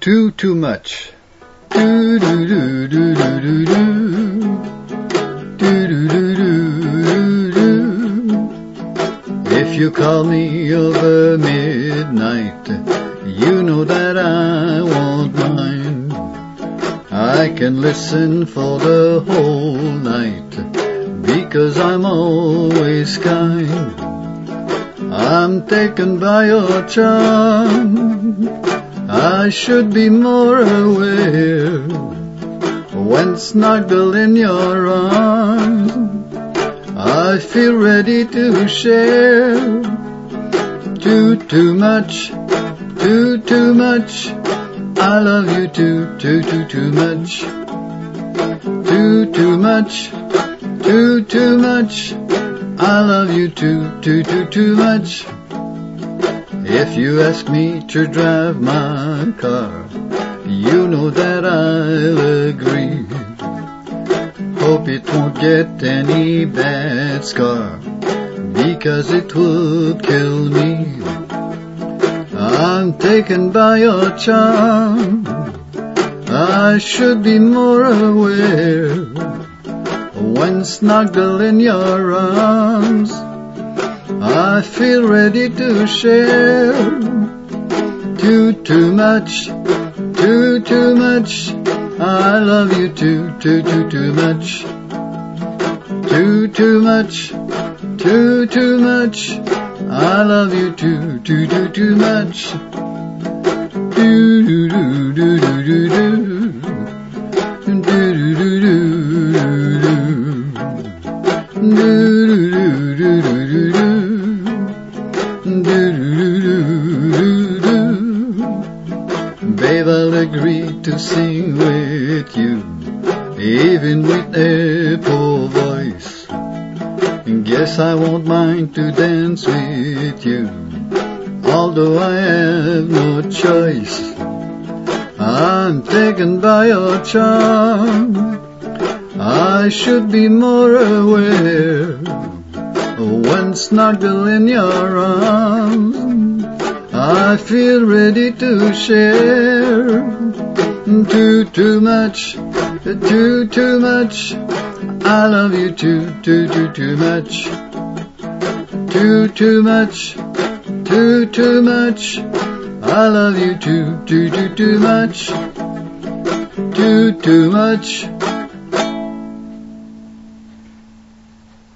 Too much. Do do do do do do do. Do do do do do. If you call me over midnight, you know that I won't mind. I can listen for the whole night, because I'm always kind. I'm taken by your charm. I should be more aware when snuggled in your arms. I feel ready to share. Too much, too much. I love you too much. Too much, too much. I love you too much. If you ask me to drive my car, you know that I'll agree. Hope it won't get any bad scar, because it would kill me. I'm taken by your charm. I should be more aware when snuggled in your arms. I feel ready to share. Too much, too much. I love you too much. Too much, too much. I love you too much. Do do do do do do do do do do. Babe, I'll agree to sing with you, even with a poor voice. Guess I won't mind to dance with you, although I have no choice. I'm taken by your charm. I should be more aware when snuggled in your arms. I feel ready to share. Too much, too much. I love you too much. Too much, too much. I love you too much. Too much.